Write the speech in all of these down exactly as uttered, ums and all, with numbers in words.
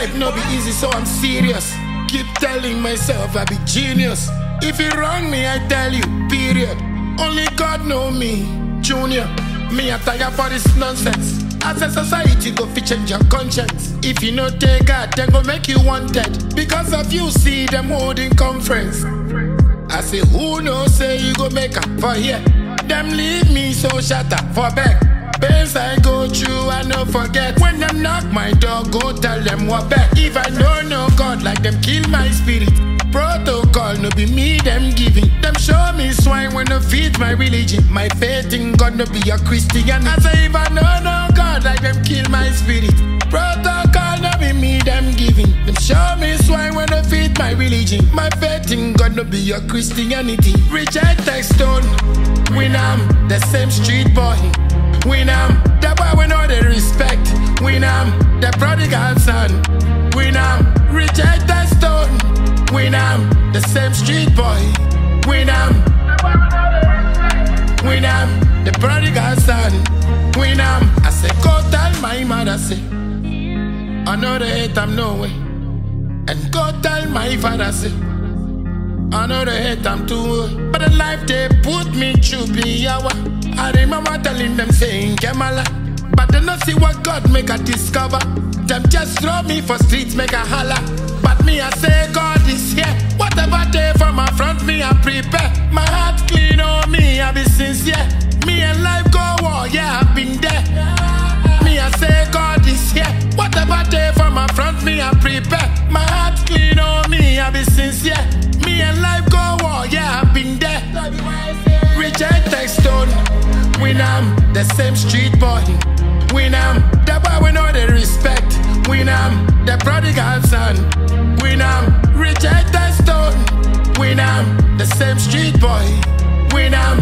life no be easy, so I'm serious. Keep telling myself I be genius. If you wrong me, I tell you, period. Only God know me, Junior. Me a tired for this nonsense. As a society, go fi change your conscience. If you no take God, then go make you wanted. Because of you, see them holding conference. I say, who knows, say you go make up for here. Them leave me so shut up for back. Pains I go through, I no forget. When them knock my door, go tell them what back. If I don't know God, like them kill my spirit. Protocol, no be me, them giving. Them show me swine when they feed my religion. My faith in God, no be a Christian. I say if I don't know God, like them kill my spirit. Protocol, no be me, them giving. Them show me swine when they feed my religion. My faith in God, no be a Christianity. Richard Textone, win am, the same street boy. Win am, the boy we know the respect. Win am, the prodigal son. Win am, Richard Textone. Win am, the same street boy. Win am, win am, the prodigal son. Win am, I say go tell my mother say I know they hate I'm no way. And go tell my father say I know they hate I'm too. But the life they put me through be yawa. I remember telling them saying Kemala, but they not see what God make I discover. Them just throw me for streets make a holla. But me I say God is here. Whatever day from my front me I prepare. My heart clean on me I be sincere. Me and life go war, yeah I've been there. Me I say God is here. Whatever day from my front me I prepare. My heart clean on me I be sincere. Me and life go war, yeah I've been there. Richard Textone, win am, the same street boy. Win am, the boy we know the respect. Win am, the prodigal son. Win am, Richard Textone. Win am, the same street boy. Win am,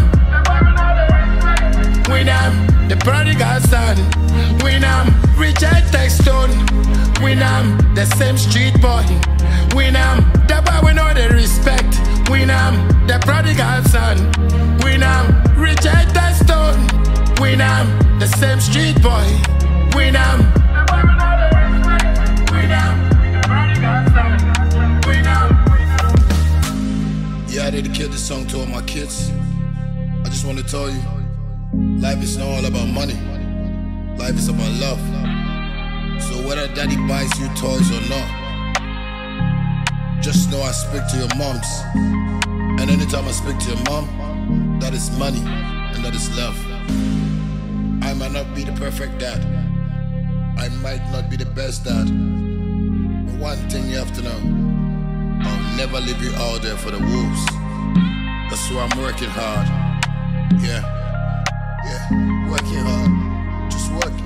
win am, the prodigal son. Win am, Richard Textone. Win am, the same street boy. Win am, the boy we know the respect. Win am, the prodigal son. Win am, Richard Textone. Win am, the same street boy. Win am, win am, the prodigal son. Win am. Yeah, I dedicate this song to all my kids. I just want to tell you, life is not all about money. Life is about love. So whether daddy buys you toys or not, just know I speak to your moms. And anytime I speak to your mom, that is money and that is love. I might not be the perfect dad. I might not be the best dad. But one thing you have to know, I'll never leave you out there for the wolves. That's why I'm working hard. Yeah, yeah, working hard. Just working.